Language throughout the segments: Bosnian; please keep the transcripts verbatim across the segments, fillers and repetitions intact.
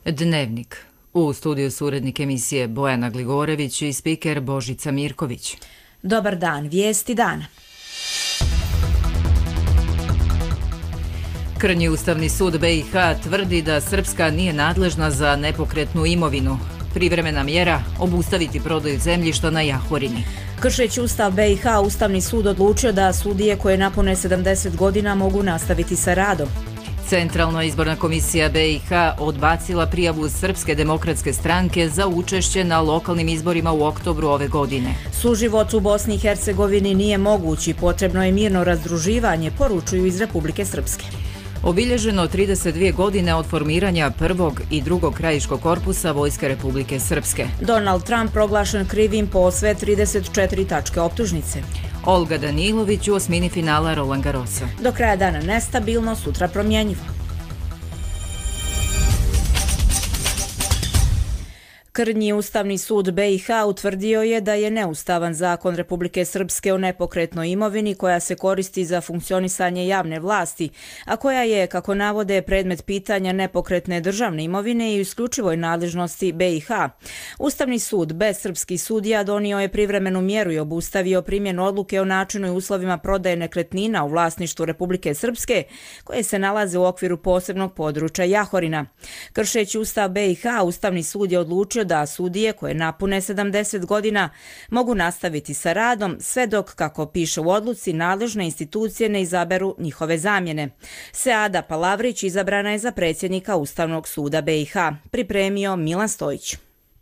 Dnevnik. U studiju su urednik emisije Bojana Gligorević i spiker Božica Mirković. Dobar dan, vijesti dana. Krnji Ustavni sud B i H tvrdi da Srpska nije nadležna za nepokretnu imovinu. Privremena mjera obustaviti prodaju zemljišta na Jahorini. Kršeći Ustav B i H, Ustavni sud odlučio da sudije koje napune sedamdeset godina mogu nastaviti sa radom. Centralna izborna komisija B i H odbacila prijavu Srpske demokratske stranke za učešće na lokalnim izborima u oktobru ove godine. Suživot u Bosni i Hercegovini nije moguć i potrebno je mirno razdruživanje, poručuju iz Republike Srpske. Obilježeno trideset dvije godine od formiranja prvog i drugog krajiškog korpusa Vojske Republike Srpske. Donald Trump proglašen krivim po sve trideset četiri tačke optužnice. Olga Danilović u osmini finala Roland Garrosa. Do kraja dana nestabilno, sutra promjenjivo. Krnji Ustavni sud B i H utvrdio je da je neustavan zakon Republike Srpske o nepokretnoj imovini koja se koristi za funkcionisanje javne vlasti, a koja je, kako navode, predmet pitanja nepokretne državne imovine i u isključivoj nadležnosti B i H. Ustavni sud bez srpskih sudija donio je privremenu mjeru i obustavio primjenu odluke o načinu i uslovima prodaje nekretnina u vlasništvu Republike Srpske, koje se nalaze u okviru posebnog područja Jahorina. Kršeći Ustav B i H, Ustavni sud je odlučio da sudije koje napune sedamdeset godina mogu nastaviti sa radom sve dok, kako piše u odluci, nadležne institucije ne izaberu njihove zamjene. Seada Palavrić izabrana je za predsjednika Ustavnog suda B i H. Pripremio Milan Stojić.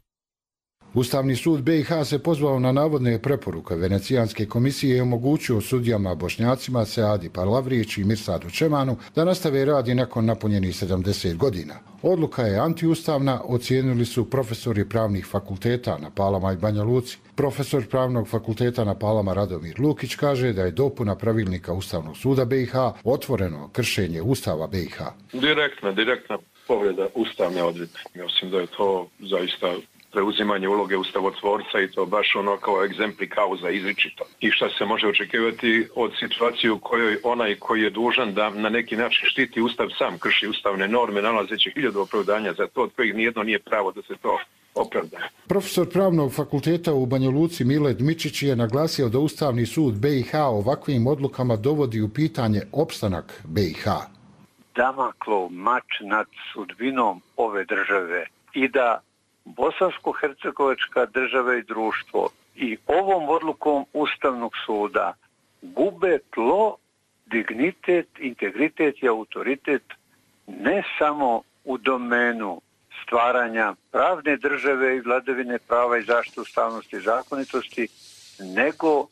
Ustavni sud B i H se pozvao na navodne preporuke Venecijanske komisije i omogućio sudijama Bošnjacima Seadi Palavrić i Mirsadu Čemanu da nastave rad i nakon napunjenih sedamdeset godina. Odluka je antiustavna, ocijenili su profesori pravnih fakulteta na Palama i Banja Luci. Profesor pravnog fakulteta na Palama Radomir Lukić kaže da je dopuna pravilnika Ustavnog suda B i H otvoreno kršenje Ustava B i H. Direktna, direktna povreda ustavne odredbe. Mislim da je to zaista preuzimanje uloge ustavotvorca i to baš ono kao egzempli kauza izričito. I šta se može očekivati od situacije u kojoj onaj koji je dužan da na neki način štiti Ustav sam krši ustavne norme, nalazeći hiljadu opravdanja za to, od kojih nijedno nije pravo da se to opravda. Profesor pravnog fakulteta u Banja Luci Mile Dmičić je naglasio da Ustavni sud B i H ovakvim odlukama dovodi u pitanje opstanak B i H. Damaklov mač nad sudbinom ove države i da Bosansko-hercegovačka država i društvo i ovom odlukom Ustavnog suda gube tlo, dignitet, integritet i autoritet ne samo u domenu stvaranja pravne države i vladavine prava i zaštite ustavnosti i zakonitosti, nego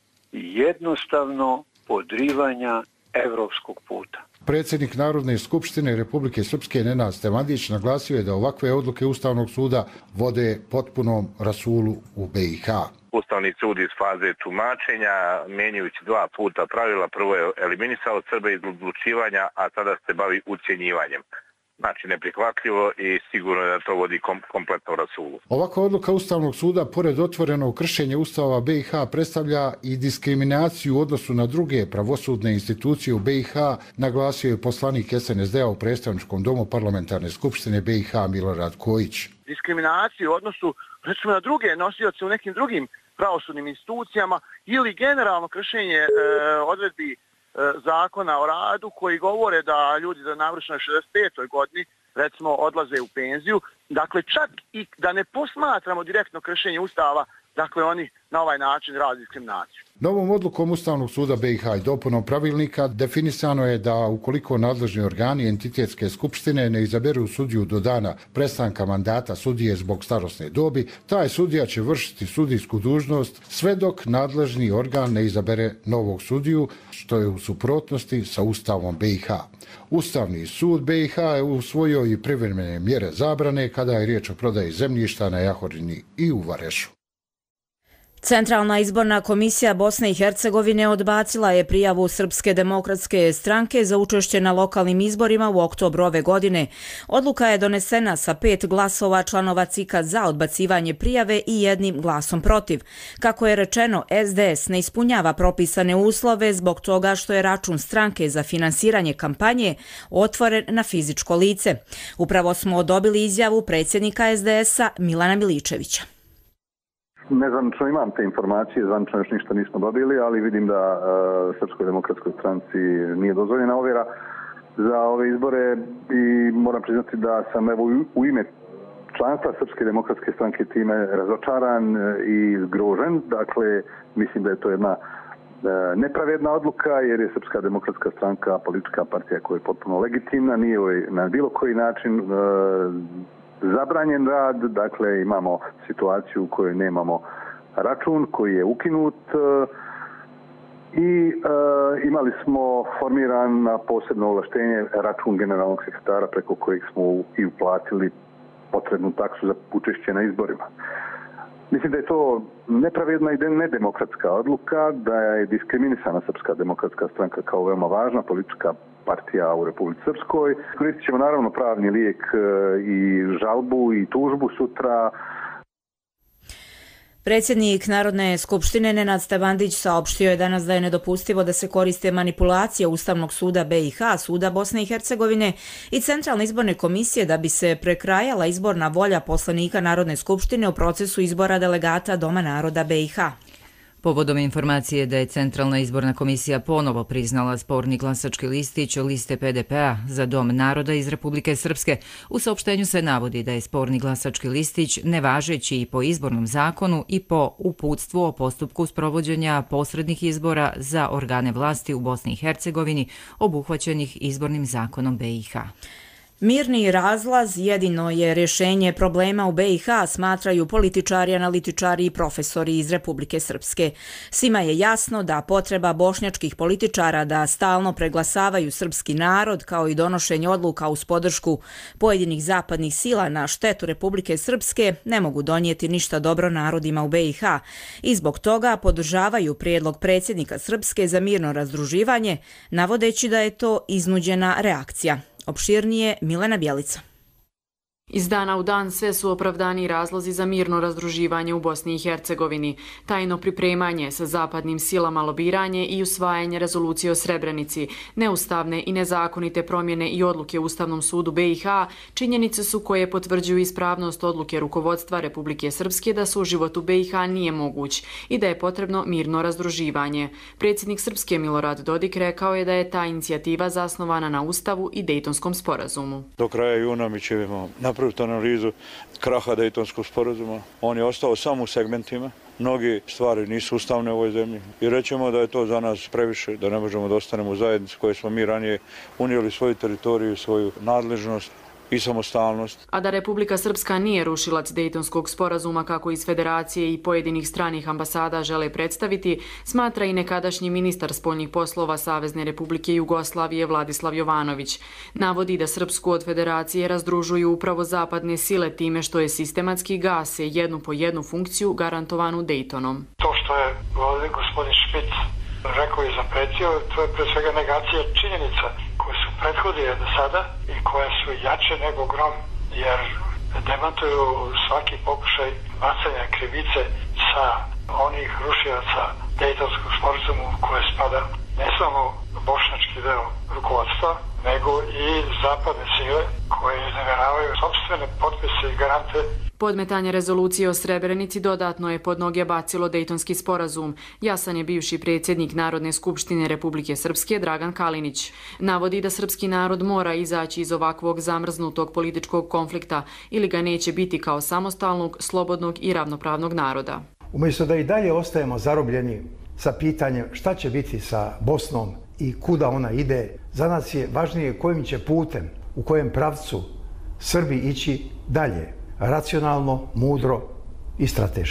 jednostavno podrivanja evropskog puta. Predsjednik Narodne skupštine Republike Srpske Nenad Stevanović naglasio je da ovakve odluke Ustavnog suda vode potpunom rasulu u B i H. Ustavni sud iz faze tumačenja, menjajući dva puta pravila, prvo je eliminisao Srbe iz odlučivanja, a sada se bavi ucjenjivanjem. Znači neprihvatljivo i sigurno da to vodi kom, kompletno rasulu. Ovakva odluka Ustavnog suda, pored otvorenog kršenja Ustava B i H, predstavlja i diskriminaciju u odnosu na druge pravosudne institucije u B i H, naglasio je poslanik S N S D-a u predstavničkom domu Parlamentarne skupštine B i H Milorad Kojić. Diskriminaciju u odnosu recimo na druge nosioce u nekim drugim pravosudnim institucijama ili generalno kršenje e, odredbi zakona o radu koji govore da ljudi za navršenoj šezdeset petoj godini recimo odlaze u penziju. Dakle, čak i da ne posmatramo direktno kršenje Ustava, dakle oni na ovaj način rade diskriminaciju. Novom odlukom Ustavnog suda B i H i dopunom pravilnika definisano je da ukoliko nadležni organi entitetske skupštine ne izaberu sudiju do dana prestanka mandata sudije zbog starosne dobi, taj sudija će vršiti sudijsku dužnost sve dok nadležni organ ne izabere novog sudiju, što je u suprotnosti sa Ustavom B i H. Ustavni sud B i H je usvojio i privremene mjere zabrane kada je riječ o prodaji zemljišta na Jahorini i u Varešu. Centralna izborna komisija Bosne i Hercegovine odbacila je prijavu Srpske demokratske stranke za učešće na lokalnim izborima u oktobru ove godine. Odluka je donesena sa pet glasova članova C I K-a za odbacivanje prijave i jednim glasom protiv. Kako je rečeno, S D S ne ispunjava propisane uslove zbog toga što je račun stranke za finansiranje kampanje otvoren na fizičko lice. Upravo smo dobili izjavu predsjednika S D S-a Milana Miličevića. Nezvanično imam te informacije, zvanično još ništa nismo dobili, ali vidim da uh, Srpskoj demokratskoj stranci nije dozvoljena ovjera za ove izbore i moram priznati da sam evo u ime članstva Srpske demokratske stranke time razočaran i zgrožen. Dakle, mislim da je to jedna uh, nepravedna odluka jer je Srpska demokratska stranka politička partija koja je potpuno legitimna, nije na bilo koji način uh, zabranjen rad, dakle imamo situaciju u kojoj nemamo račun koji je ukinut i e, imali smo formiran posebno ovlaštenje račun generalnog sekretara preko kojeg smo i uplatili potrebnu taksu za učešće na izborima. Mislim da je to nepravedna i nedemokratska odluka, da je diskriminisana Srpska demokratska stranka kao veoma važna politička partija u Republici Srpskoj. Koristit ćemo naravno pravni lijek i žalbu i tužbu sutra. Predsjednik Narodne skupštine Nenad Stevandić saopštio je danas da je nedopustivo da se koriste manipulacije Ustavnog suda B i H, Suda Bosne i Hercegovine i Centralne izborne komisije da bi se prekrajala izborna volja poslanika Narodne skupštine u procesu izbora delegata Doma naroda B i H. Povodom informacije da je Centralna izborna komisija ponovo priznala sporni glasački listić liste P D P-a za Dom naroda iz Republike Srpske, u saopštenju se navodi da je sporni glasački listić nevažeći i po izbornom zakonu i po uputstvu o postupku sprovođenja posrednih izbora za organe vlasti u Bosni i Hercegovini obuhvaćenih izbornim zakonom B i H. Mirni razlaz jedino je rješenje problema u B i H, smatraju političari, analitičari i profesori iz Republike Srpske. Svima je jasno da potreba bošnjačkih političara da stalno preglasavaju srpski narod, kao i donošenje odluka uz podršku pojedinih zapadnih sila na štetu Republike Srpske, ne mogu donijeti ništa dobro narodima u B i H. I zbog toga podržavaju prijedlog predsjednika Srpske za mirno razdruživanje, navodeći da je to iznuđena reakcija. Opširnije Milena Bjelica. Iz dana u dan sve su opravdani razlozi za mirno razdruživanje u Bosni i Hercegovini, tajno pripremanje sa zapadnim silama, lobiranje i usvajanje rezolucije o Srebrenici, neustavne i nezakonite promjene i odluke u Ustavnom sudu B i H, činjenice su koje potvrđuju ispravnost odluke rukovodstva Republike Srpske da suživot u B i H nije moguć i da je potrebno mirno razdruživanje. Predsjednik Srpske Milorad Dodik rekao je da je ta inicijativa zasnovana na Ustavu i Dejtonskom sporazumu. Do kraja juna mi ćemo napraviti analizu kraha Dejtonskog sporazuma. On je ostao samo u segmentima. Mnogi stvari nisu ustavne u ovoj zemlji. I rećemo da je to za nas previše, da ne možemo da ostanemo u zajednici koje smo mi ranije unijeli svoju teritoriju, svoju nadležnost i samostalnost. A da Republika Srpska nije rušilac Dejtonskog sporazuma kako iz Federacije i pojedinih stranih ambasada žele predstaviti, smatra i nekadašnji ministar spoljnih poslova Savezne Republike Jugoslavije Vladislav Jovanović. Navodi da Srpsku od Federacije razdružuju upravo zapadne sile time što je sistematski gase jednu po jednu funkciju garantovanu Dejtonom. To što je ovdje gospodin Špic rekao i zaprecio, to je pre svega negacija činjenica koje su prethodile do sada i koje su jače nego grom, jer demantuju svaki pokušaj bacanja krivice sa onih rušilaca Dejtonskog sporazuma u koje spada ne samo bošnjački deo rukovodstva, nego i zapadne sile koje izneveravaju sopstvene potpise i garante. Podmetanje rezolucije o Srebrenici dodatno je pod noge bacilo Dejtonski sporazum. Jasan je bivši predsjednik Narodne skupštine Republike Srpske Dragan Kalinić. Navodi da srpski narod mora izaći iz ovakvog zamrznutog političkog konflikta ili ga neće biti kao samostalnog, slobodnog i ravnopravnog naroda. Umjesto da i dalje ostajemo zarobljeni sa pitanjem šta će biti sa Bosnom i kuda ona ide, za nas je važnije kojim će putem, u kojem pravcu Srbi ići dalje. Racionalno, mudro i strateški.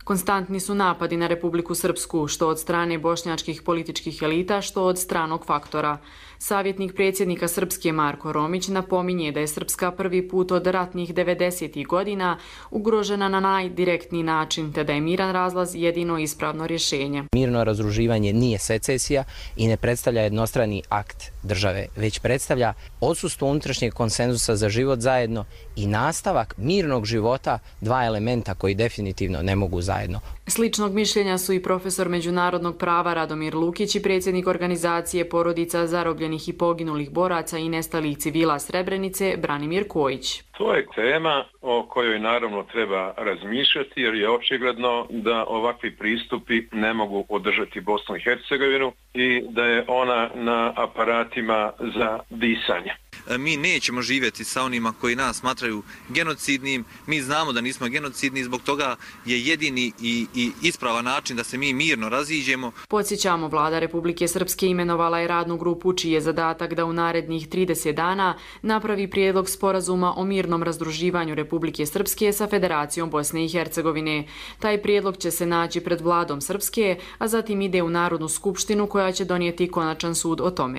Konstantni su napadi na Republiku Srpsku, što od strane bošnjačkih političkih elita, što od stranog faktora. Savjetnik predsjednika Srpske Marko Romić napominje da je Srpska prvi put od ratnih devedesetih godina ugrožena na najdirektniji način, te da je miran razlaz jedino ispravno rješenje. Mirno razruživanje nije secesija i ne predstavlja jednostrani akt države, već predstavlja odsustvo unutrašnjeg konsenzusa za život zajedno i nastavak mirnog života dva elementa koji definitivno ne mogu zajedno. Sličnog mišljenja su i profesor međunarodnog prava Radomir Lukić i predsjednik organizacije porodica zarobljenih i poginulih boraca i nestalih civila Srebrenice Branimir Kojić. To je tema o kojoj naravno treba razmišljati jer je očigledno da ovakvi pristupi ne mogu održati Bosnu i Hercegovinu i da je ona na aparatima za disanje. Mi nećemo živjeti sa onima koji nas smatraju genocidnim. Mi znamo da nismo genocidni, zbog toga je jedini i, i ispravan način da se mi mirno raziđemo. Podsjećamo, vlada Republike Srpske imenovala je radnu grupu čiji je zadatak da u narednih trideset dana napravi prijedlog sporazuma o mirnom razdruživanju Republike Srpske sa Federacijom Bosne i Hercegovine. Taj prijedlog će se naći pred vladom Srpske, a zatim ide u Narodnu skupštinu koja će donijeti konačan sud o tome.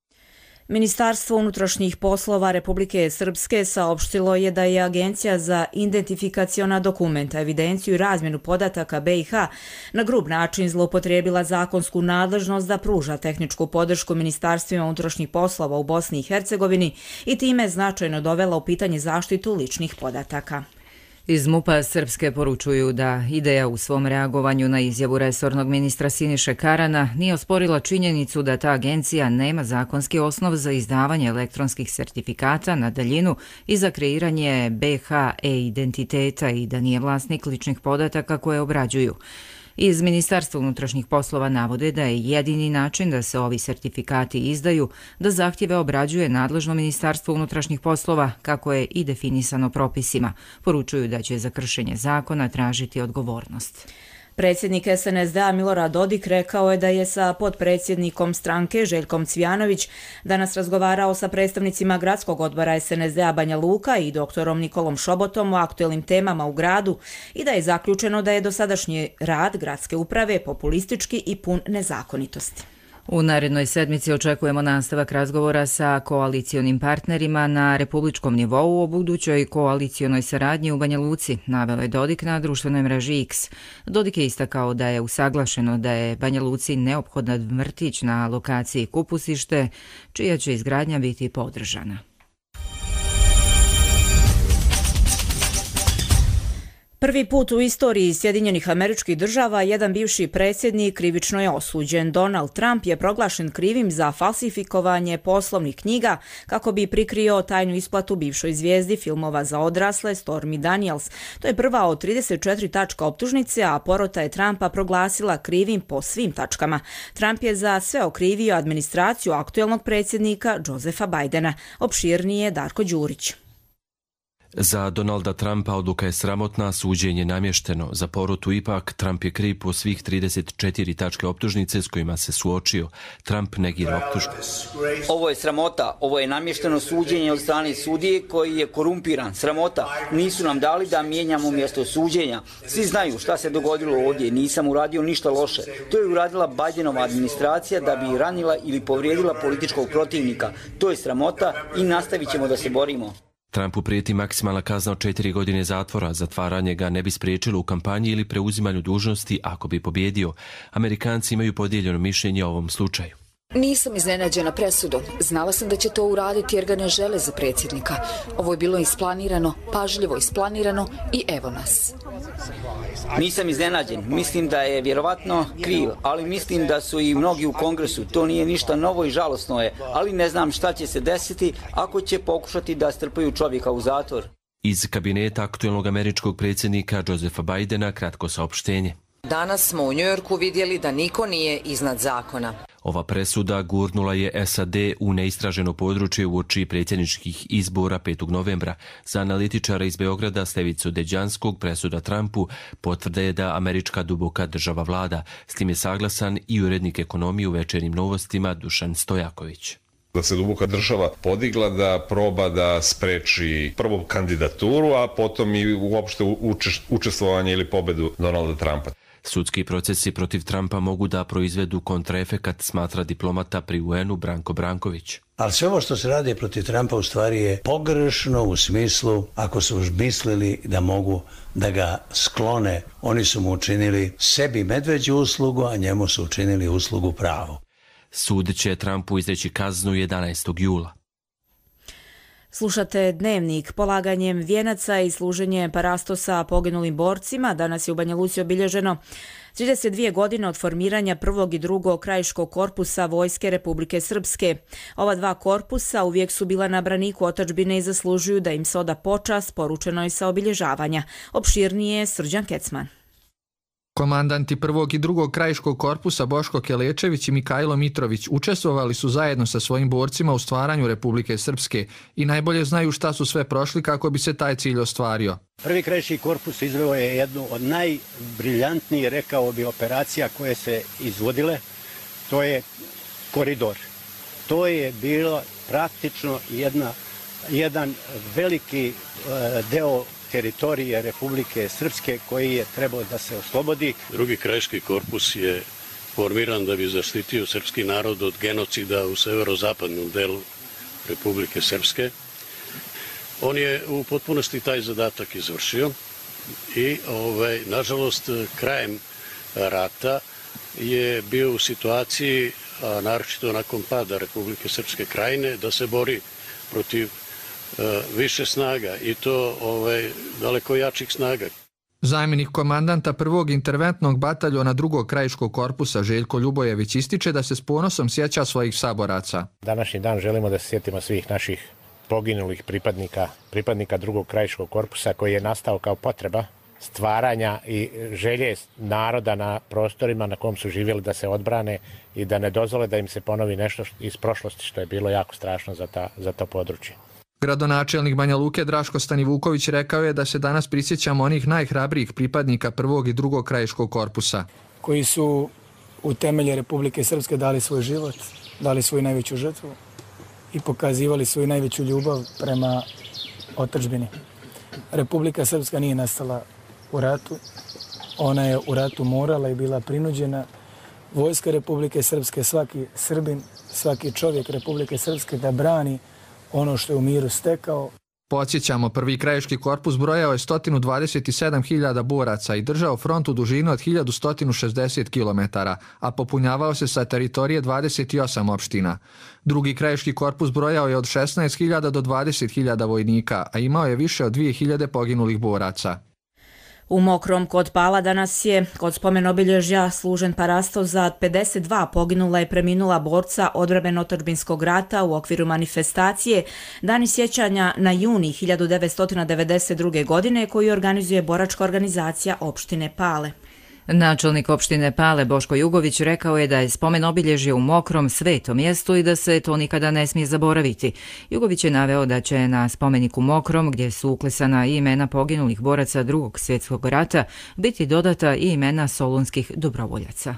Ministarstvo unutrašnjih poslova Republike Srpske saopštilo je da je Agencija za identifikaciona dokumenta, evidenciju i razmjenu podataka B i H na grub način zloupotrijebila zakonsku nadležnost da pruža tehničku podršku ministarstvima unutrašnjih poslova u Bosni i Hercegovini i time značajno dovela u pitanje zaštitu ličnih podataka. Iz MUP-a Srpske poručuju da ideja u svom reagovanju na izjavu resornog ministra Siniše Karana nije osporila činjenicu da ta agencija nema zakonski osnov za izdavanje elektronskih sertifikata na daljinu i za kreiranje B H e-identiteta i da nije vlasnik ličnih podataka koje obrađuju. Iz Ministarstva unutrašnjih poslova navode da je jedini način da se ovi sertifikati izdaju da zahtjeve obrađuje nadležno Ministarstvo unutrašnjih poslova kako je i definisano propisima. Poručuju da će za kršenje zakona tražiti odgovornost. Predsjednik S N S D-a Milorad Dodik rekao je da je sa potpredsjednikom stranke Željkom Cvijanović danas razgovarao sa predstavnicima gradskog odbora S N S D-a Banja Luka i doktorom Nikolom Šobotom o aktuelnim temama u gradu i da je zaključeno da je dosadašnji rad gradske uprave populistički i pun nezakonitosti. U narednoj sedmici očekujemo nastavak razgovora sa koalicionim partnerima na republičkom nivou o budućoj koalicionoj saradnji u Banja Luci, naveo je Dodik na društvenoj mreži X. Dodik je istakao da je usaglašeno da je Banja Luci neophodan vrtić na lokaciji Kupusište, čija će izgradnja biti podržana. Prvi put u istoriji Sjedinjenih Američkih Država jedan bivši predsjednik krivično je osuđen. Donald Trump je proglašen krivim za falsifikovanje poslovnih knjiga kako bi prikrio tajnu isplatu bivšoj zvijezdi filmova za odrasle Stormy Daniels. To je prva od trideset četiri tačka optužnice, a porota je Trumpa proglasila krivim po svim tačkama. Trump je za sve okrivio administraciju aktuelnog predsjednika Josepha Bidena. Opširnije Darko Đurić. Za Donalda Trumpa odluka je sramotna, suđenje namješteno. Za porotu ipak Trump je kriv po svih trideset četiri tačke optužnice s kojima se suočio. Trump negira optužbe. Ovo je sramota, ovo je namješteno suđenje od strane sudije koji je korumpiran. Sramota, nisu nam dali da mijenjamo mjesto suđenja. Svi znaju šta se dogodilo ovdje, nisam uradio ništa loše. To je uradila Bidenova administracija da bi ranila ili povrijedila političkog protivnika. To je sramota i nastavit ćemo da se borimo. Trumpu prijeti maksimalna kazna od četiri godine zatvora. Zatvaranje ga ne bi spriječilo u kampanji ili preuzimanju dužnosti ako bi pobjedio. Amerikanci imaju podijeljeno mišljenje o ovom slučaju. Nisam iznenađena presudom. Znala sam da će to uraditi jer ga ne žele za predsjednika. Ovo je bilo isplanirano, pažljivo isplanirano i evo nas. Nisam iznenađen. Mislim da je vjerovatno kriv, ali mislim da su i mnogi u Kongresu. To nije ništa novo i žalosno je, ali ne znam šta će se desiti ako će pokušati da strpaju čovjeka u zatvor. Iz kabineta aktuelnog američkog predsjednika Josepha Bidena kratko saopštenje. Danas smo u Njujorku vidjeli da niko nije iznad zakona. Ova presuda gurnula je S A D u neistraženo područje uoči predsjedničkih izbora petog novembra. Za analitičara iz Beograda Stevicu Deđanskog presuda Trumpu potvrda je da američka duboka država vlada. S tim je saglasan i urednik ekonomije u Večernjim novostima Dušan Stojaković. da se duboka država podigla da proba da spreči prvo kandidaturu, a potom i uopšte učestvovanje ili pobedu Donalda Trumpa. Sudski procesi protiv Trumpa mogu da proizvedu kontraefekat, smatra diplomata pri U N-u Branko Branković. Ali sve ovo što se radi protiv Trumpa u stvari je pogrešno u smislu ako su mislili da mogu da ga sklone, oni su mu učinili sebi medveđu uslugu, a njemu su učinili uslugu pravu. Sud će Trumpu izreći kaznu jedanaestog jula. Slušate Dnevnik. Polaganjem vijenaca i služenje parastosa poginulim borcima danas je u Banja Luci obilježeno trideset dvije godine od formiranja prvog i drugog krajiškog korpusa Vojske Republike Srpske. Ova dva korpusa uvijek su bila na braniku otadžbine i zaslužuju da im se oda počast, poručeno je sa obilježavanja. Opširnije Srđan Kecman. Komandanti prvog i drugog krajiškog korpusa Boško Kelečević i Mikajlo Mitrović učestvovali su zajedno sa svojim borcima u stvaranju Republike Srpske i najbolje znaju šta su sve prošli kako bi se taj cilj ostvario. Prvi krajiški korpus izveo je jednu od najbriljantnijih, rekao bi, operacija koje se izvodile. To je koridor. To je bilo praktično jedna, jedan veliki deo teritorije Republike Srpske koji je trebao da se oslobodi. Drugi krajiški korpus je formiran da bi zaštitio srpski narod od genocida u severozapadnom delu Republike Srpske. On je u potpunosti taj zadatak izvršio i ovaj, nažalost krajem rata je bio u situaciji, a naročito nakon pada Republike Srpske Krajine, da se bori protiv više snaga i to ovaj, daleko jačih snaga. Zamjenik komandanta prvog interventnog bataljona drugog krajiškog korpusa Željko Ljubojević ističe da se s ponosom sjeća svojih saboraca. Današnji dan želimo da se sjetimo svih naših poginulih pripadnika, pripadnika drugog krajiškog korpusa koji je nastao kao potreba stvaranja i želje naroda na prostorima na kom su živjeli da se odbrane i da ne dozvole da im se ponovi nešto iz prošlosti što je bilo jako strašno za, ta, za to područje. Gradonačelnik Banja Luke Draško Stanivuković rekao je da se danas prisjećamo onih najhrabrijih pripadnika prvog i drugog krajiškog korpusa. Koji su u temelje Republike Srpske dali svoj život, dali svoju najveću žrtvu i pokazivali svoju najveću ljubav prema otadžbini. Republika Srpska nije nastala u ratu, ona je u ratu morala i bila prinuđena. Vojska Republike Srpske, svaki Srbin, svaki čovjek Republike Srpske da brani ono što je u miru stekao. Podsjećamo, prvi krajiški korpus brojao je sto dvadeset sedam hiljada boraca i držao front u dužinu od hiljadu sto šezdeset kilometara, a popunjavao se sa teritorije dvadeset osam opština. Drugi krajiški korpus brojao je od šesnaest hiljada do dvadeset hiljada vojnika, a imao je više od dvije hiljade poginulih boraca. U Mokrom kod Pala danas je kod spomen obilježja služen parastov za pedeset dva poginula i preminula borca odbrambeno-otadžbinskog rata u okviru manifestacije Dani sjećanja na juni hiljadu devetsto devedeset druge. godine koju organizuje boračka organizacija opštine Pale. Načelnik opštine Pale Boško Jugović rekao je da je spomen obilježje u Mokrom sveto mjesto i da se to nikada ne smije zaboraviti. Jugović je naveo da će na spomeniku Mokrom, gdje su uklesana i imena poginulih boraca drugog svjetskog rata, biti dodata i imena solunskih dobrovoljaca.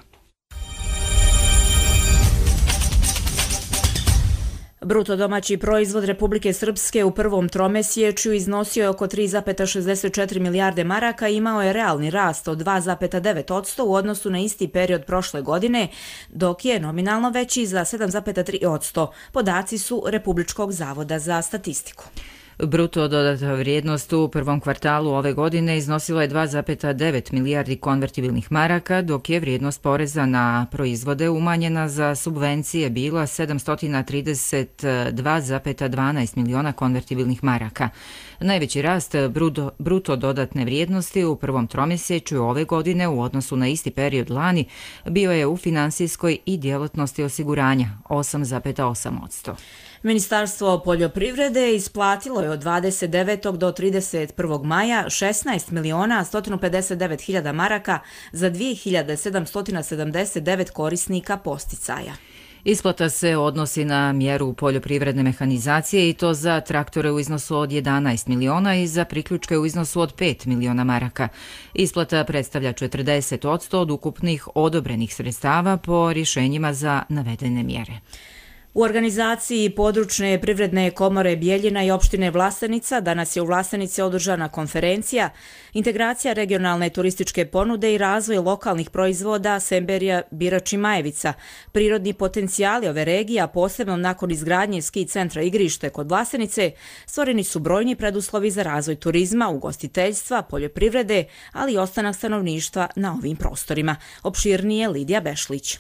Bruto domaći proizvod Republike Srpske u prvom tromesječju iznosio je oko tri zarez šezdeset četiri milijarde maraka i imao je realni rast od dva zarez devet posto u odnosu na isti period prošle godine, dok je nominalno veći za sedam zarez tri posto. Podaci su Republičkog zavoda za statistiku. Bruto dodata vrijednost u prvom kvartalu ove godine iznosila je dva zarez devet milijardi konvertibilnih maraka, dok je vrijednost poreza na proizvode umanjena za subvencije bila sedamsto trideset dva zarez dvanaest miliona konvertibilnih maraka. Najveći rast bruto, bruto dodatne vrijednosti u prvom tromjesečju ove godine u odnosu na isti period lani bio je u finansijskoj i djelatnosti osiguranja osam zarez osam posto. Ministarstvo poljoprivrede isplatilo je od dvadeset devetog do trideset prvog maja šesnaest miliona sto pedeset devet hiljada maraka za dvije hiljade sedamsto sedamdeset devet korisnika posticaja. Isplata se odnosi na mjeru poljoprivredne mehanizacije i to za traktore u iznosu od jedanaest miliona i za priključke u iznosu od pet miliona maraka. Isplata predstavlja četrdeset posto od ukupnih odobrenih sredstava po rješenjima za navedene mjere. U organizaciji područne privredne komore Bijeljina i opštine Vlasenica danas je u Vlasenici održana konferencija Integracija regionalne turističke ponude i razvoj lokalnih proizvoda Semberija, Birač i Majevica. Prirodni potencijali ove regije, a posebno nakon izgradnje ski centra Igrište kod Vlasenice, stvoreni su brojni preduslovi za razvoj turizma, ugostiteljstva, poljoprivrede, ali i ostanak stanovništva na ovim prostorima. Opširnije Lidija Bešlić.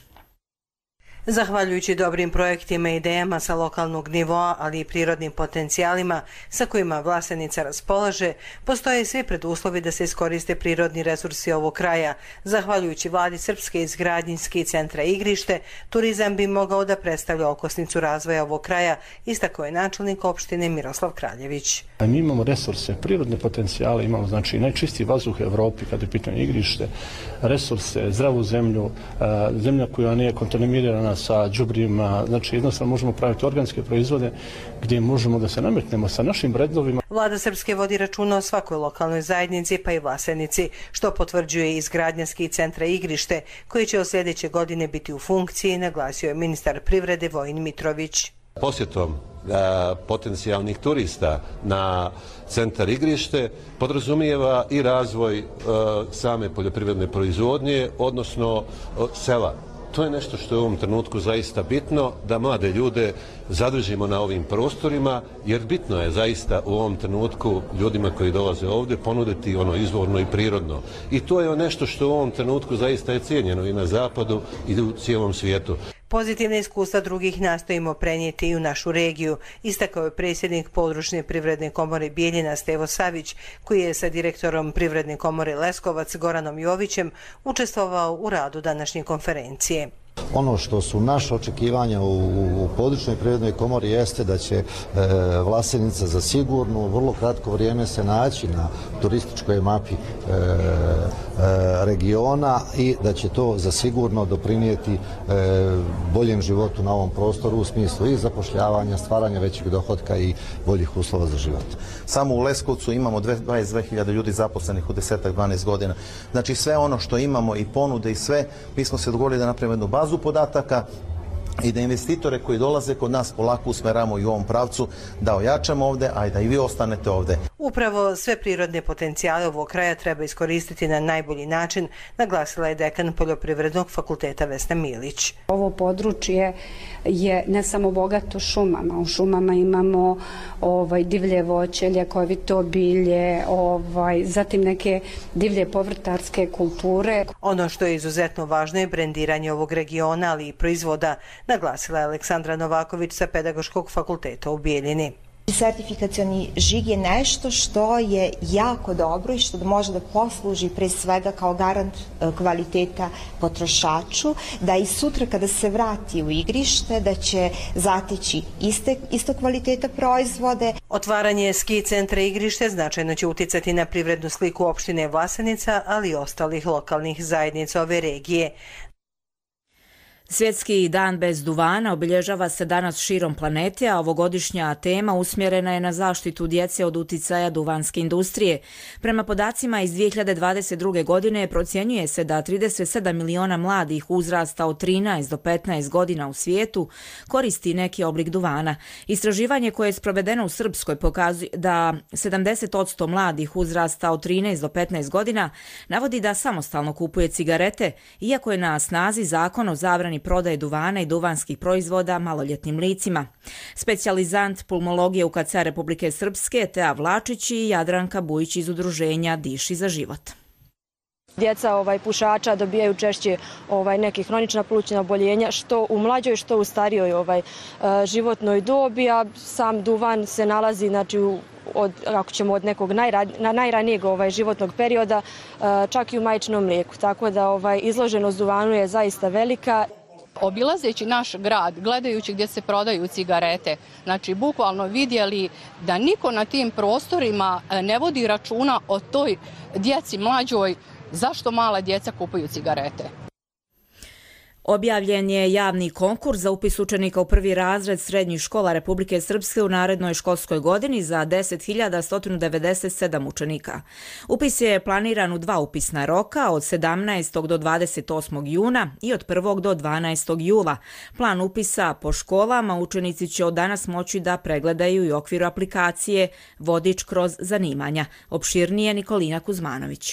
Zahvaljujući dobrim projektima i idejama sa lokalnog nivoa, ali i prirodnim potencijalima sa kojima Vlasenica raspolaže, postoje svi preduslovi da se iskoriste prirodni resursi ovog kraja. Zahvaljujući vladi Srpske izgradnji ski centra Igrište, turizam bi mogao da predstavlja okosnicu razvoja ovog kraja, istakao je načelnik opštine Miroslav Kraljević. Mi imamo resurse, prirodne potencijale, imamo znači najčistiji vazduh u Evropi kada je pitanje Igrište, resurse, zdravu zemlju, zemlja koja nije kontaminirana sa đubrima, znači jednostavno možemo praviti organske proizvode gdje možemo da se nametnemo sa našim brendovima. Vlada Srpske vodi računa o svakoj lokalnoj zajednici pa i Vlasenici, što potvrđuje izgradnja ski centra Igrište, koji će od sljedeće godine biti u funkciji, naglasio je ministar privrede Vojin Mitrović. Posjetom potencijalnih turista na centar Igrište podrazumijeva i razvoj same poljoprivredne proizvodnje, odnosno sela. To je nešto što je u ovom trenutku zaista bitno, da mlade ljude zadržimo na ovim prostorima, jer bitno je zaista u ovom trenutku ljudima koji dolaze ovdje ponuditi ono izvorno i prirodno. I to je nešto što u ovom trenutku zaista je cijenjeno i na zapadu i u cijelom svijetu. Pozitivne iskustva drugih nastojimo prenijeti i u našu regiju, istakao je predsjednik područne privredne komore Bijeljina Stevo Savić, koji je sa direktorom privredne komore Leskovac Goranom Jovićem učestvovao u radu današnje konferencije. Ono što su naše očekivanja u, u područnoj privrednoj komori jeste da će e, Vlasenica za sigurno vrlo kratko vrijeme se naći na turističkoj mapi e, e, regiona i da će to za sigurno doprinijeti e, boljem životu na ovom prostoru u smislu i zapošljavanja, stvaranja većeg dohotka i boljih uslova za život. Samo u Leskovcu imamo dvadeset dve hiljade ljudi zaposlenih u deset do dvanaest godina. Znači sve ono što imamo i ponude i sve, mi smo se dogovorili da napravimo jednu bazu podataka i da investitore koji dolaze kod nas polako usmeramo i u ovom pravcu, da ojačamo ovde, a i da i vi ostanete ovde. Upravo sve prirodne potencijale ovog kraja treba iskoristiti na najbolji način, naglasila je dekan Poljoprivrednog fakulteta Vesna Milić. Ovo područje je ne samo bogato šumama. U šumama imamo ovaj, divlje voće, ljekovito bilje, ovaj, zatim neke divlje povrtarske kulture. Ono što je izuzetno važno je brendiranje ovog regiona, ali i proizvoda, naglasila je Aleksandra Novaković sa Pedagoškog fakulteta u Bijeljini. Sertifikacioni žig je nešto što je jako dobro i što može da posluži pre svega kao garant kvaliteta potrošaču, da i sutra kada se vrati u Igrište da će zateći iste, isto kvaliteta proizvode. Otvaranje ski centra Igrište značajno će uticati na privrednu sliku opštine Vlasenica, ali i ostalih lokalnih zajednica ove regije. Svjetski dan bez duvana obilježava se danas širom planete, a ovogodišnja tema usmjerena je na zaštitu djece od uticaja duvanske industrije. Prema podacima iz dvije hiljade dvadeset druge. godine procjenjuje se da trideset sedam miliona mladih uzrasta od trinaest do petnaest godina u svijetu koristi neki oblik duvana. Istraživanje koje je sprovedeno u Srpskoj pokazuje da sedamdeset posto mladih uzrasta od trinaest do petnaest godina navodi da samostalno kupuje cigarete, iako je na snazi zakon o zabrani prodaje duvana i duvanskih proizvoda maloljetnim licima. Specijalizant pulmologije u K C Republike Srpske Tea Vlačić i Jadranka Bujić iz udruženja Diši za život. Djeca ovaj, pušača dobijaju češće ovaj, neke hronična plućna oboljenja, što u mlađoj, što u starijoj ovaj, životnoj dobi, a sam duvan se nalazi znači, u Od, ako ćemo od nekog najra, najranijeg ovaj, životnog perioda, čak i u majčinom mlijeku. Tako da ovaj, izloženost duvanu je zaista velika. Obilazeći naš grad, gledajući gdje se prodaju cigarete, znači bukvalno vidjeli da niko na tim prostorima ne vodi računa o toj djeci mlađoj, zašto mala djeca kupuju cigarete. Objavljen je javni konkurs za upis učenika u prvi razred srednjih škola Republike Srpske u narednoj školskoj godini za deset hiljada sto devedeset sedam učenika. Upis je planiran u dva upisna roka od sedamnaestog do dvadeset osmog juna i od prvog do dvanaestog jula. Plan upisa po školama učenici će od danas moći da pregledaju i u okviru aplikacije Vodič kroz zanimanja. Opširnije Nikolina Kuzmanović.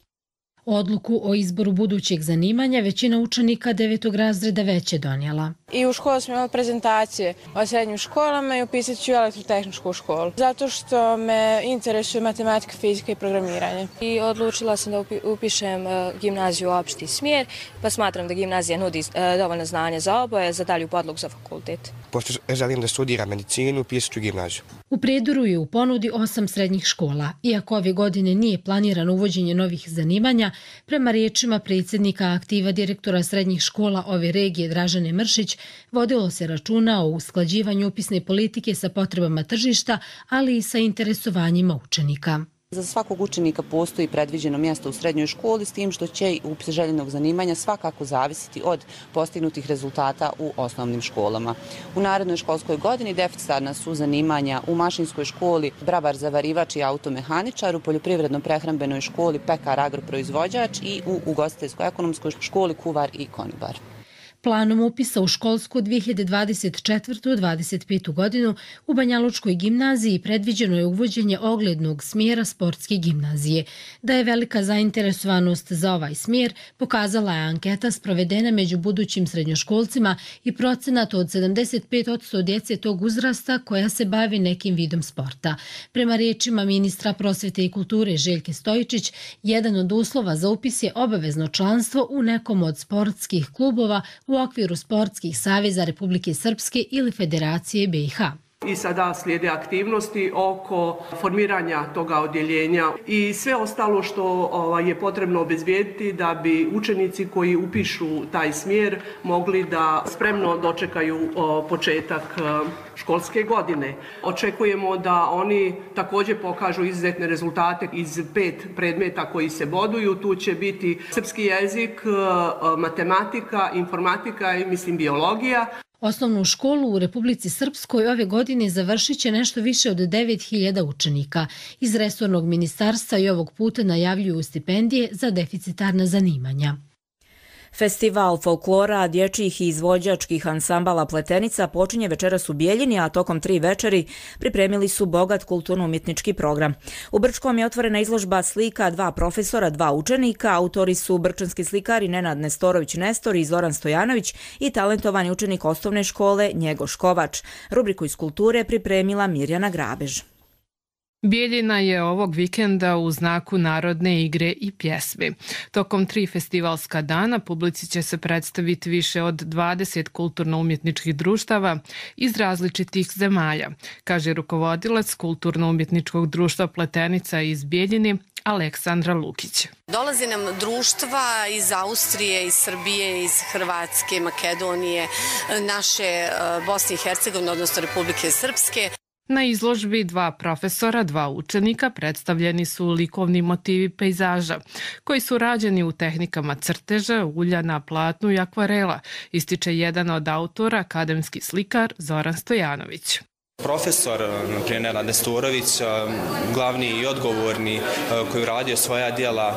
Odluku o izboru budućeg zanimanja većina učenika devetog razreda već je donijela. I u školu smo imali prezentacije o srednjim školama i upisat ću elektrotehničku školu. Zato što me interesuje matematika, fizika i programiranje. I odlučila sam da upišem gimnaziju u opšti smjer, pa smatram da gimnazija nudi dovoljno znanja za oboje, za dalju podlogu za fakultet. Pošto želim da studiram medicinu, upisat ću gimnaziju. U Prijedoru je u ponudi osam srednjih škola. Iako ove godine nije planirano uvođenje novih zanimanja, prema riječima predsjednika aktiva direktora srednjih škola ove regije Dražane Mršić, vodilo se računa o usklađivanju upisne politike sa potrebama tržišta, ali i sa interesovanjima učenika. Za svakog učenika postoji predviđeno mjesto u srednjoj školi, s tim što će upis željenog zanimanja svakako zavisiti od postignutih rezultata u osnovnim školama. U narednoj školskoj godini deficitarna su zanimanja u mašinskoj školi bravar, zavarivač i automehaničar, u poljoprivredno-prehrambenoj školi pekar, agroproizvođač i u ugostiteljsko-ekonomskoj školi kuvar i konobar. Planom upisa u školsku dvije hiljade dvadeset četvrtu dvadeset petu godinu u Banjalučkoj gimnaziji predviđeno je uvođenje oglednog smjera sportske gimnazije. Da je velika zainteresovanost za ovaj smjer pokazala je anketa sprovedena među budućim srednjoškolcima i procenat od sedamdeset pet posto djece tog uzrasta koja se bavi nekim vidom sporta. Prema riječima ministra prosvete i kulture Željke Stojičić, jedan od uslova za upis je obavezno članstvo u nekom od sportskih klubova u okviru sportskih saveza Republike Srpske ili Federacije B i H. I sada slijede aktivnosti oko formiranja toga odjeljenja i sve ostalo što je potrebno obezbijediti da bi učenici koji upišu taj smjer mogli da spremno dočekaju početak školske godine. Očekujemo da oni također pokažu izuzetne rezultate iz pet predmeta koji se boduju. Tu će biti srpski jezik, matematika, informatika i mislim biologija. Osnovnu školu u Republici Srpskoj ove godine završit će nešto više od devet hiljada učenika. Iz resornog ministarstva i ovog puta najavljuju stipendije za deficitarna zanimanja. Festival folklora, dječjih i izvođačkih ansambala Pletenica počinje večeras u Bijeljini, a tokom tri večeri pripremili su bogat kulturno-umjetnički program. U Brčkom je otvorena izložba slika dva profesora, dva učenika. Autori su brčanski slikari Nenad Nestorović Nestor i Zoran Stojanović i talentovani učenik osnovne škole Njegoš Kovač. Rubriku iz kulture pripremila Mirjana Grabež. Bijeljina je ovog vikenda u znaku narodne igre i pjesme. Tokom tri festivalska dana publici će se predstaviti više od dvadeset kulturno-umjetničkih društava iz različitih zemalja, kaže rukovodilac kulturno-umjetničkog društva Pletenica iz Bijeljine, Aleksandra Lukić. Dolazi nam društva iz Austrije, iz Srbije, iz Hrvatske, Makedonije, naše Bosne i Hercegovine, odnosno Republike Srpske. Na izložbi dva profesora, dva učenika predstavljeni su likovni motivi pejzaža, koji su rađeni u tehnikama crteža, ulja na platnu i akvarela, ističe jedan od autora, akademski slikar Zoran Stojanović. Profesor, naprimjer Nenad Nestorović, glavni i odgovorni koji je uradio svoja djela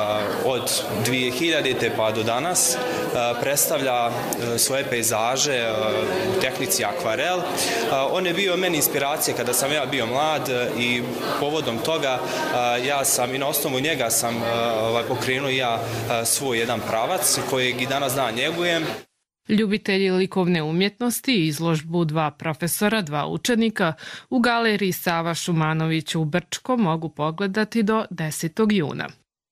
od dvije hiljadite pa do danas, predstavlja svoje pejzaže u tehnici akvarel. On je bio meni inspiracija kada sam ja bio mlad i povodom toga ja sam i na osnovu njega sam pokrenuo ja svoj jedan pravac kojeg i danas dan njegujem. Ljubitelji likovne umjetnosti izložbu dva profesora, dva učenika u galeriji Sava Šumanović u Brčkom mogu pogledati do desetog juna.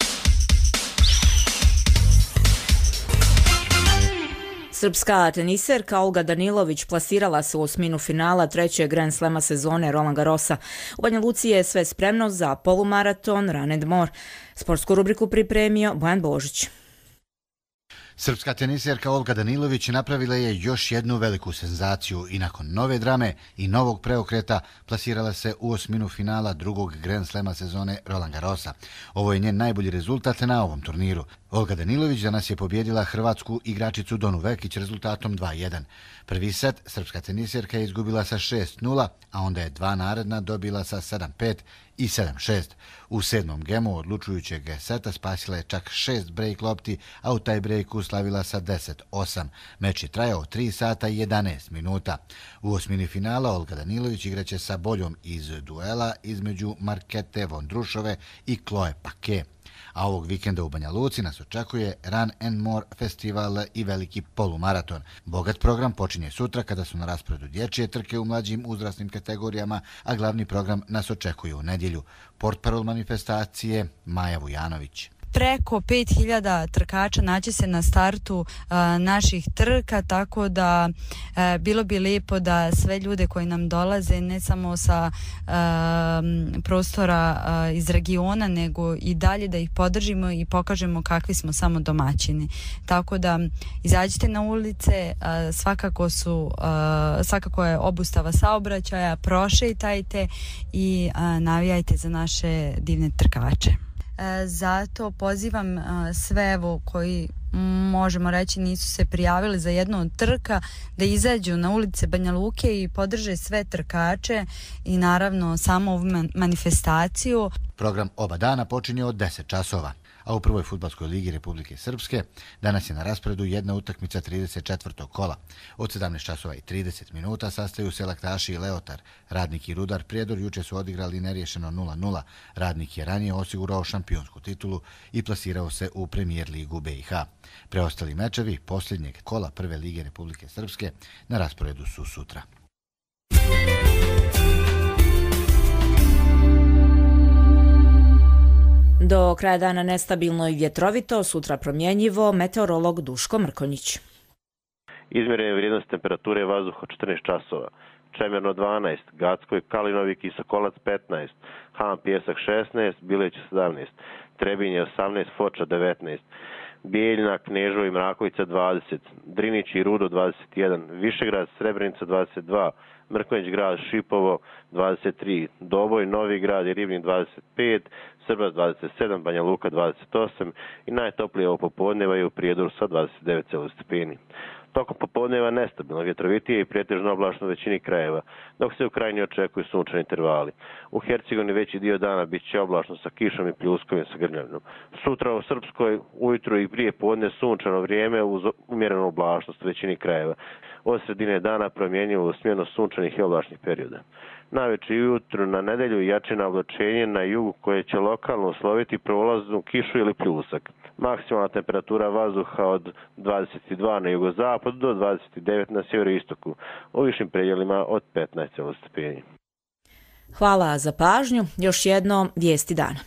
Srpska teniserka Olga Danilović plasirala se u osminu finala trećeg Grand Slema sezone Roland Garrosa. U Banja Luci je sve spremno za polumaraton Run and More. Sportsku rubriku pripremio Bojan Božić. Srpska teniserka Olga Danilović napravila je još jednu veliku senzaciju i nakon nove drame i novog preokreta plasirala se u osminu finala drugog Grand Slema sezone Roland Garrosa. Ovo je njen najbolji rezultat na ovom turniru. Olga Danilović danas je pobjedila hrvatsku igračicu Donu Vekić rezultatom dva jedan. Prvi set srpska teniserka je izgubila sa šest nula, a onda je dva naredna dobila sa sedam pet i sedam šest. U sedmom gemu odlučujućeg seta spasila je čak šest break lopti, a u taj breaku slavila sa deset osam. Meč je trajao tri sata i jedanaest minuta. U osmini finala Olga Danilović igraće sa boljom iz duela između Markete Vondrušove i Chloe Paquet. A ovog vikenda u Banja Luci nas očekuje Run and More festival i veliki polumaraton. Bogat program počinje sutra kada su na rasporedu dječje trke u mlađim uzrasnim kategorijama, a glavni program nas očekuje u nedjelju. Portparol manifestacije Maja Vujanović. Preko pet hiljada trkača naći se na startu a, naših trka, tako da a, bilo bi lijepo da sve ljude koji nam dolaze, ne samo sa a, prostora a, iz regiona, nego i dalje da ih podržimo i pokažemo kakvi smo samo domaćini. Tako da izađite na ulice, a, svakako su, a, svakako je obustava saobraćaja, prošetajte i a, navijajte za naše divne trkače. Zato pozivam sve evo koji možemo reći nisu se prijavili za jednu od trka da izađu na ulice Banja Luke i podrže sve trkače i naravno samo ovu manifestaciju. Program oba dana počinje od deset časova. A u prvoj fudbalskoj ligi Republike Srpske danas je na rasporedu jedna utakmica trideset četvrtog kola. Od sedamnaest časova i trideset minuta sastaju se Laktaši i Leotar. Radnik i Rudar Prijedor juče su odigrali neriješeno nula nula. Radnik je ranije osigurao šampionsku titulu i plasirao se u Premijer ligu B i H. Preostali mečevi posljednjeg kola prve lige Republike Srpske na rasporedu su sutra. Do kraja dana nestabilno i vjetrovito, sutra promjenjivo, meteorolog Duško Mrkonjić. Izmjerene vrijednost temperature vazduha četrnaest časova. Čemerno dvanaest, Gacko i Kalinovik i Sokolac petnaest, Han Pjesak šesnaest, Bileć sedamnaest, Trebinje osamnaest, Foča devetnaest, Bijeljina, Knežo i Mrakovica dvadeset, Drinić i Rudo dvadeset jedan, Višegrad, Srebrenica dvadeset dva, Mrkonjić grad, Šipovo dvadeset tri, Doboj, Novi grad i Ribnik dvadeset pet, Srbac dvadeset sedam, Banja Luka dvadeset osam i najtoplije ovo popodneva je u Prijedoru sa dvadeset devet stepeni. Tokom popodneva nestabilno, vjetrovitije i pretežno oblačno u većini krajeva, dok se u krajini očekuju sunčani intervali. U Hercegovini veći dio dana bit će oblačno sa kišom i pljuskovim sa grmljavinom. Sutra u Srpskoj ujutru i prije podne sunčano vrijeme uz umjerenu oblačnost u većini krajeva. Od sredine dana promjenjivo u smjenu sunčanih i oblačnih perioda. Najveće jutro na nedelju jače navlačenje na jugu koje će lokalno usloviti prolaznu kišu ili pljusak. Maksimalna temperatura vazduha od dvadeset dva na jugozapadu do dvadeset devet na sjeveroistoku, u višim predjelima od petnaest stepeni. Hvala za pažnju. Još jedno vijesti dana.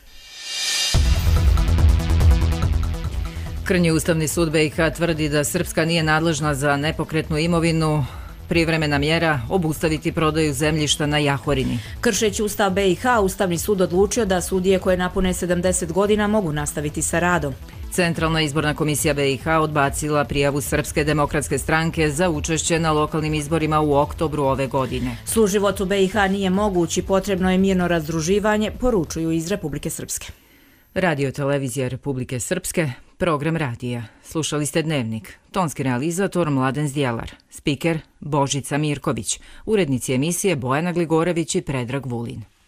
Krnji Ustavni sud B i H tvrdi da Srpska nije nadležna za nepokretnu imovinu. Privremena mjera obustaviti prodaju zemljišta na Jahorini. Kršeći Ustav B i H, Ustavni sud odlučio da sudije koje napune sedamdeset godina mogu nastaviti sa radom. Centralna izborna komisija B i H odbacila prijavu Srpske demokratske stranke za učešće na lokalnim izborima u oktobru ove godine. Suživot u B i H nije moguć i potrebno je mirno razdruživanje, poručuju iz Republike Srpske. Radio televizija Republike Srpske, program radija. Slušali ste Dnevnik. Tonski realizator Mladen Zdjelar. Spiker Božica Mirković. Urednici emisije Bojana Gligorević i Predrag Vulin.